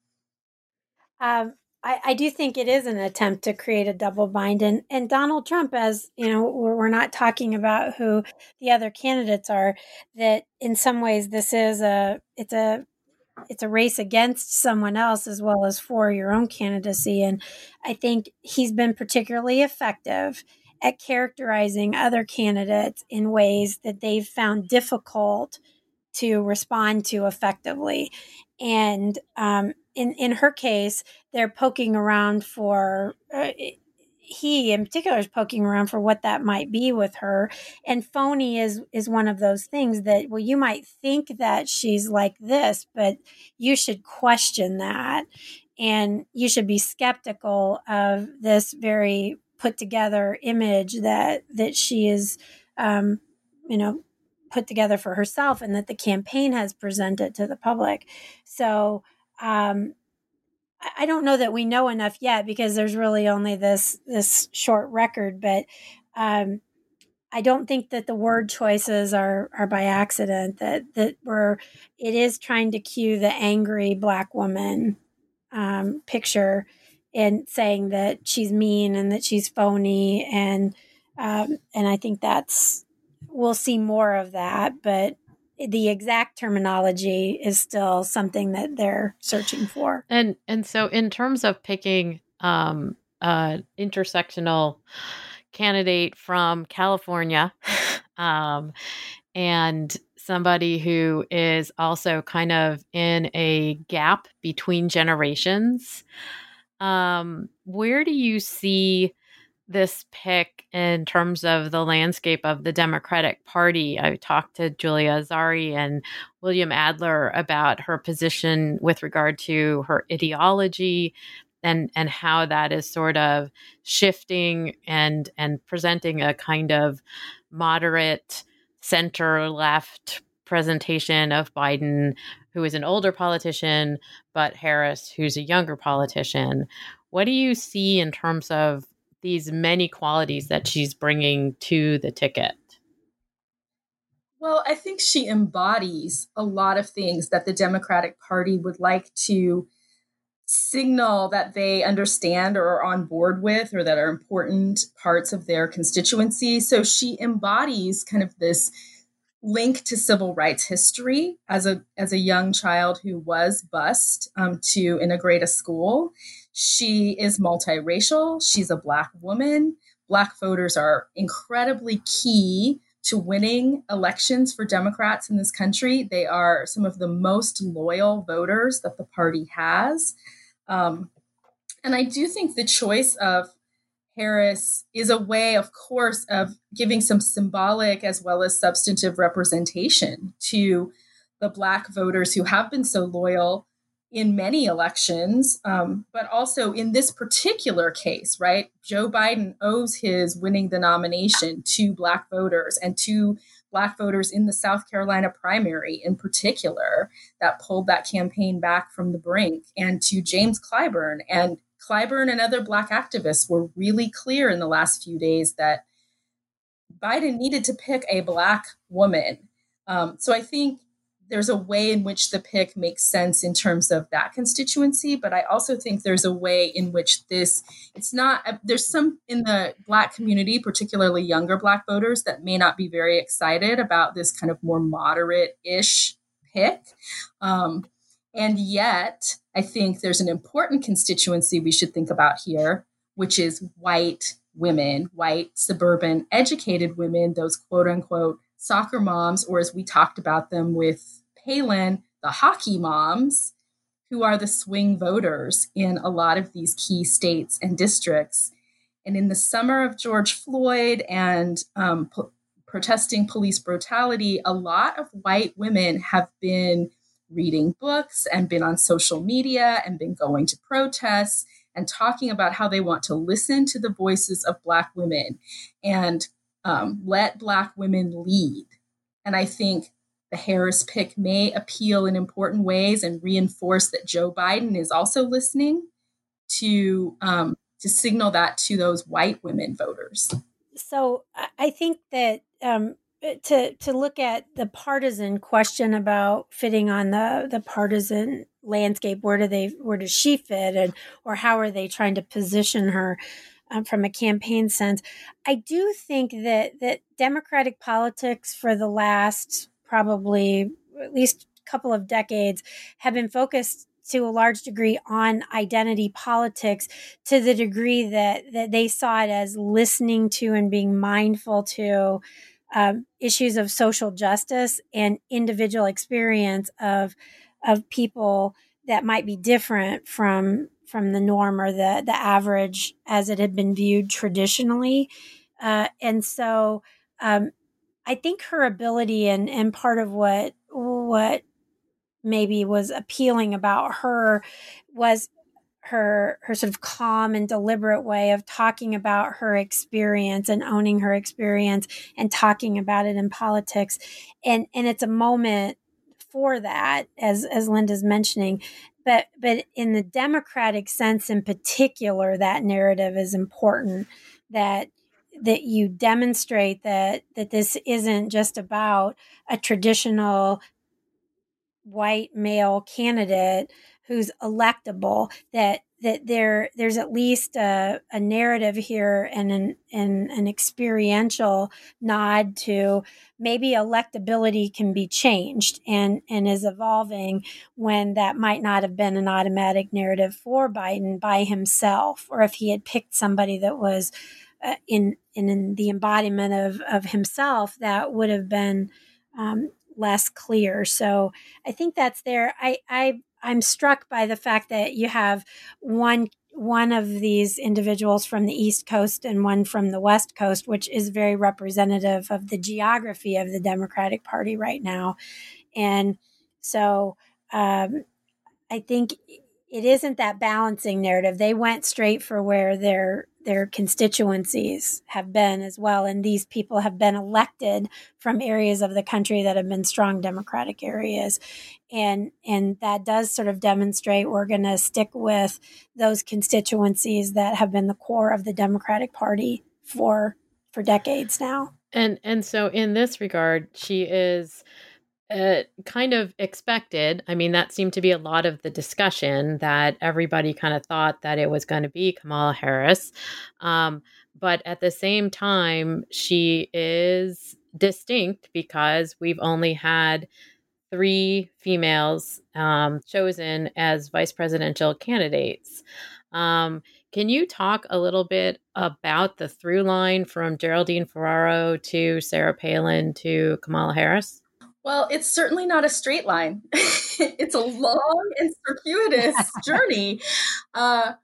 Um, I, I do think it is an attempt to create a double bind, and, and Donald Trump, as you know, we're, we're not talking about who the other candidates are, that in some ways this is a, it's a, it's a race against someone else as well as for your own candidacy. And I think he's been particularly effective at characterizing other candidates in ways that they've found difficult to respond to effectively. And um, in, in her case, they're poking around for, uh, he in particular is poking around for what that might be with her. And phony is, is one of those things that, well, you might think that she's like this, but you should question that. And you should be skeptical of this very put together image that, that she is, um, you know, put together for herself and that the campaign has presented to the public. So um, I don't know that we know enough yet, because there's really only this this short record, but um, I don't think that the word choices are are by accident, that that we're, it is trying to cue the angry Black woman um, picture and saying that she's mean and that she's phony. And um, and I think that's, we'll see more of that, but the exact terminology is still something that they're searching for. And and so in terms of picking um, an intersectional candidate from California, um, and somebody who is also kind of in a gap between generations. Um, where do you see this pick in terms of the landscape of the Democratic Party? I talked to Julia Azari and William Adler about her position with regard to her ideology and and how that is sort of shifting and and presenting a kind of moderate center left presentation of Biden, who is an older politician, but Harris, who's a younger politician. What do you see in terms of these many qualities that she's bringing to the ticket? Well, I think she embodies a lot of things that the Democratic Party would like to signal that they understand or are on board with, or that are important parts of their constituency. So she embodies kind of this link to civil rights history as a as a young child who was bused um, to integrate a school. She is multiracial. She's a Black woman. Black voters are incredibly key to winning elections for Democrats in this country. They are some of the most loyal voters that the party has. Um, and I do think the choice of Harris is a way, of course, of giving some symbolic as well as substantive representation to the Black voters who have been so loyal in many elections, um, but also in this particular case, right? Joe Biden owes his winning the nomination to Black voters and to Black voters in the South Carolina primary in particular that pulled that campaign back from the brink, and to James Clyburn. And Clyburn and other Black activists were really clear in the last few days that Biden needed to pick a Black woman. Um, so I think there's a way in which the pick makes sense in terms of that constituency, but I also think there's a way in which this, it's not, there's some in the Black community, particularly younger Black voters, that may not be very excited about this kind of more moderate-ish pick. Um, and yet, I think there's an important constituency we should think about here, which is white women, white, suburban, educated women, those quote unquote soccer moms, or as we talked about them with Palin, the hockey moms, who are the swing voters in a lot of these key states and districts. And in the summer of George Floyd and um, po- protesting police brutality, a lot of white women have been reading books and been on social media and been going to protests and talking about how they want to listen to the voices of Black women and um, let Black women lead. And I think the Harris pick may appeal in important ways and reinforce that Joe Biden is also listening to um, to signal that to those white women voters. So I think that um, to to look at the partisan question about fitting on the the partisan landscape, where do they where does she fit, and or how are they trying to position her um, from a campaign sense? I do think that that Democratic politics for the last probably at least a couple of decades have been focused to a large degree on identity politics, to the degree that, that they saw it as listening to and being mindful to um, issues of social justice and individual experience of of people that might be different from from the norm or the the average as it had been viewed traditionally. Uh, and so um, I think her ability and, and part of what what maybe was appealing about her was her her sort of calm and deliberate way of talking about her experience and owning her experience and talking about it in politics. And and it's a moment for that, as as Linda's mentioning. But but in the Democratic sense in particular, that narrative is important, that that you demonstrate that that this isn't just about a traditional white male candidate who's electable, that that there there's at least a, a narrative here and an, and an experiential nod to maybe electability can be changed and, and is evolving, when that might not have been an automatic narrative for Biden by himself, or if he had picked somebody that was uh, in, in in the embodiment of, of himself, that would have been um, less clear. So I think that's there. I, I I'm struck by the fact that you have one one of these individuals from the East Coast and one from the West Coast, which is very representative of the geography of the Democratic Party right now. And so um, I think it isn't that balancing narrative. They went straight for where their their constituencies have been as well. And these people have been elected from areas of the country that have been strong Democratic areas. And, and that does sort of demonstrate we're going to stick with those constituencies that have been the core of the Democratic Party for for decades now. And and so in this regard, she is uh, kind of expected. I mean, that seemed to be a lot of the discussion, that everybody kind of thought that it was going to be Kamala Harris. Um, but at the same time, she is distinct because we've only had three females um, chosen as vice presidential candidates. Um, can you talk a little bit about the through line from Geraldine Ferraro to Sarah Palin to Kamala Harris? Well, it's certainly not a straight line. It's a long and circuitous journey. Uh,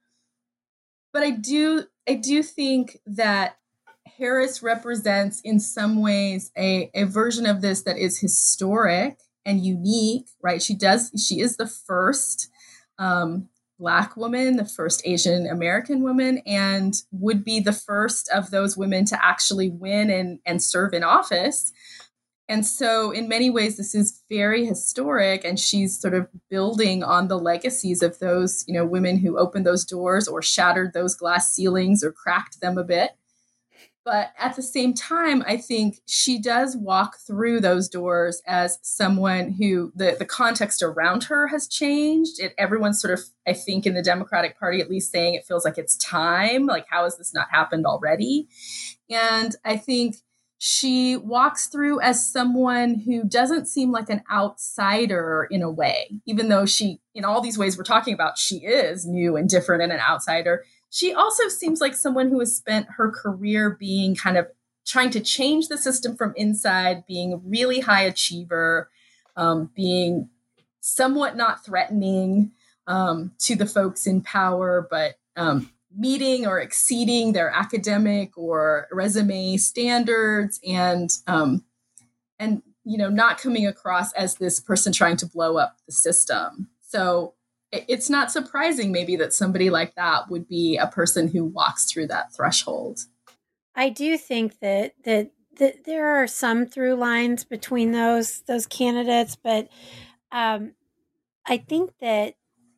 but I do, I do think that Harris represents in some ways a, a version of this that is historic and unique, right? She does, she is the first um, Black woman, the first Asian American woman, and would be the first of those women to actually win and, and serve in office. And so in many ways, this is very historic, and she's sort of building on the legacies of those, you know, women who opened those doors or shattered those glass ceilings or cracked them a bit. But at the same time, I think she does walk through those doors as someone who the, the context around her has changed. It, everyone's sort of, I think, in the Democratic Party, at least saying it feels like it's time. Like, how has this not happened already? And I think she walks through as someone who doesn't seem like an outsider in a way, even though she, in all these ways we're talking about, she is new and different and an outsider. She also seems like someone who has spent her career being kind of trying to change the system from inside, being a really high achiever, um, being somewhat not threatening um, to the folks in power, but um, meeting or exceeding their academic or resume standards, and um, and you know, not coming across as this person trying to blow up the system. So it's not surprising maybe that somebody like that would be a person who walks through that threshold. I do think that that, that there are some through lines between those those candidates, but um, I think that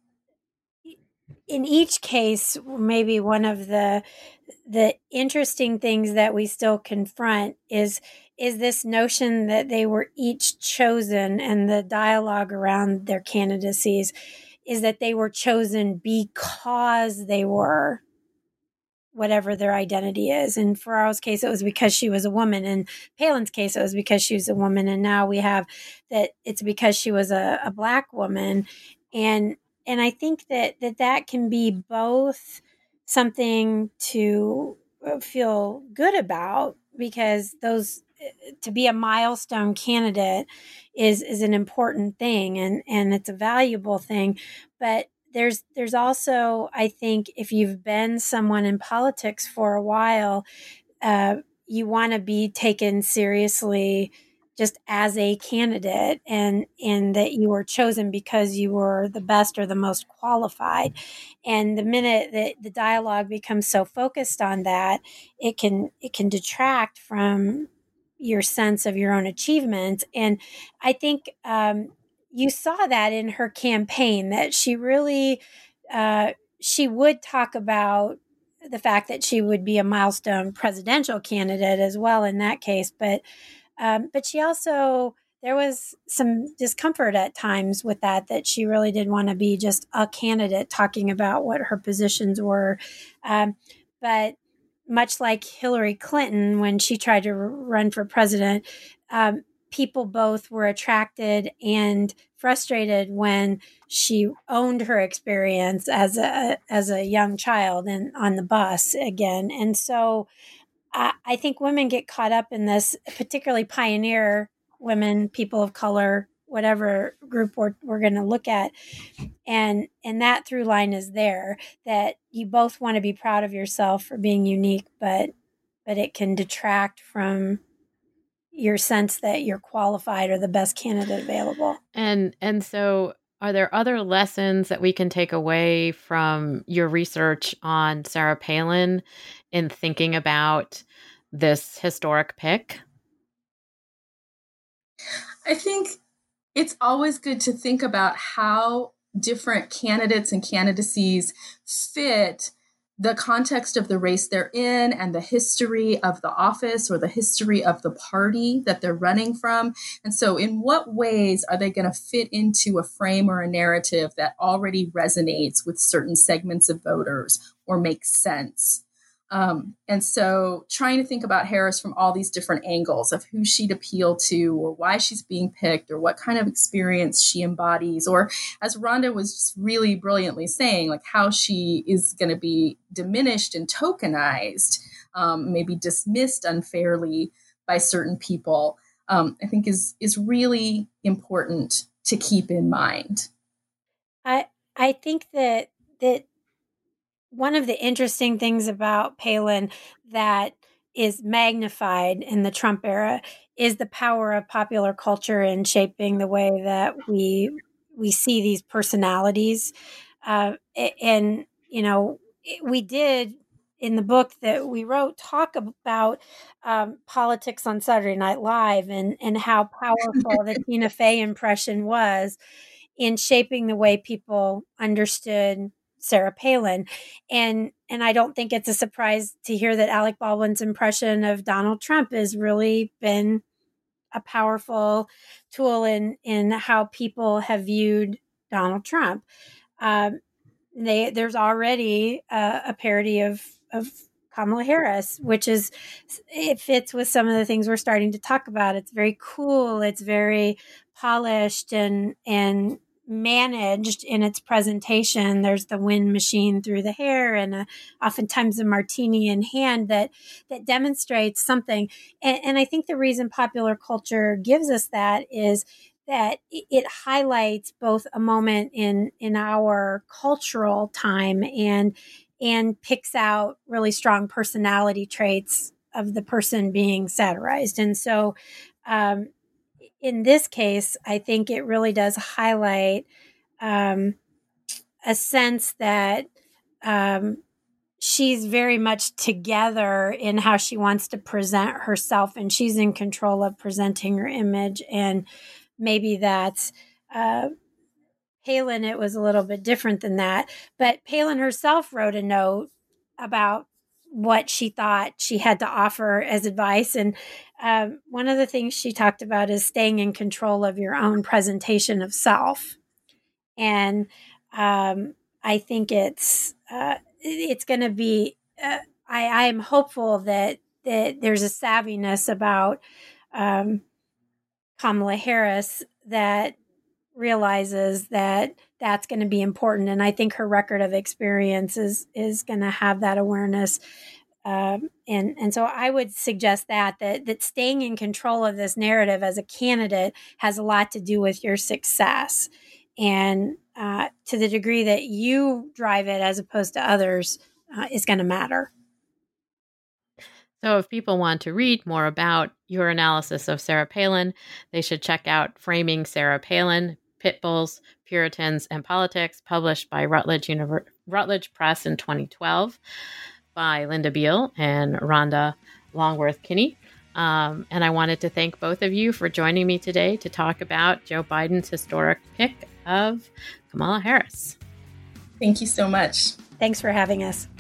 in each case, maybe one of the the interesting things that we still confront is is this notion that they were each chosen, and the dialogue around their candidacies is that they were chosen because they were whatever their identity is. In Ferraro's case, it was because she was a woman. In Palin's case, it was because she was a woman. And now we have that it's because she was a, a Black woman. And and I think that, that that can be both something to feel good about, because those to be a milestone candidate is is an important thing, and and it's a valuable thing. But there's there's also, I think, if you've been someone in politics for a while, uh, you want to be taken seriously just as a candidate, and and that you were chosen because you were the best or the most qualified. And the minute that the dialogue becomes so focused on that, it can it can detract from your sense of your own achievement. And I think um, you saw that in her campaign, that she really uh, she would talk about the fact that she would be a milestone presidential candidate as well in that case, but um, but she also, there was some discomfort at times with that, that she really did want to be just a candidate talking about what her positions were. Um, but much like Hillary Clinton, when she tried to run for president, um, people both were attracted and frustrated when she owned her experience as a as a young child and on the bus again. And so I, I think women get caught up in this, particularly pioneer women, people of color, whatever group we're, we're going to look at. And and that through line is there, that you both want to be proud of yourself for being unique, but but it can detract from your sense that you're qualified or the best candidate available. And and so are there other lessons that we can take away from your research on Sarah Palin in thinking about this historic pick? I think it's always good to think about how different candidates and candidacies fit the context of the race they're in and the history of the office or the history of the party that they're running from. And so in what ways are they going to fit into a frame or a narrative that already resonates with certain segments of voters or makes sense? Um, and so trying to think about Harris from all these different angles of who she'd appeal to or why she's being picked or what kind of experience she embodies, or as Rhonda was just really brilliantly saying, like how she is going to be diminished and tokenized, um, maybe dismissed unfairly by certain people, um, I think is is really important to keep in mind. I I think that that one of the interesting things about Palin that is magnified in the Trump era is the power of popular culture in shaping the way that we we see these personalities. Uh, and, you know, we did in the book that we wrote talk about um, politics on Saturday Night Live and, and how powerful the Tina Fey impression was in shaping the way people understood Sarah Palin. And and I don't think it's a surprise to hear that Alec Baldwin's impression of Donald Trump has really been a powerful tool in, in how people have viewed Donald Trump. Um, they, there's already a, a parody of, of Kamala Harris, which is, it fits with some of the things we're starting to talk about. It's very cool. It's very polished and, and managed in its presentation. There's the wind machine through the hair and a, oftentimes a martini in hand that that demonstrates something. And, and I think the reason popular culture gives us that is that it highlights both a moment in in our cultural time and and picks out really strong personality traits of the person being satirized. And so um, in this case, I think it really does highlight um, a sense that um, she's very much together in how she wants to present herself, and she's in control of presenting her image. And maybe that's uh, Palin, it was a little bit different than that. But Palin herself wrote a note about what she thought she had to offer as advice. And um, one of the things she talked about is staying in control of your own presentation of self. And um, I think it's uh, it's going to be, uh, I am hopeful that, that there's a savviness about um, Kamala Harris that realizes that that's going to be important. And I think her record of experience is, is going to have that awareness. Um, and, and so I would suggest that, that, that staying in control of this narrative as a candidate has a lot to do with your success. And uh, to the degree that you drive it as opposed to others uh, is going to matter. So if people want to read more about your analysis of Sarah Palin, they should check out Framing Sarah Palin, Pitbulls, Puritans, and Politics, published by Rutledge, Univer- Rutledge Press in twenty twelve by Linda Beale and Rhonda Longworth Kinney. Um, and I wanted to thank both of you for joining me today to talk about Joe Biden's historic pick of Kamala Harris. Thank you so much. Thanks for having us.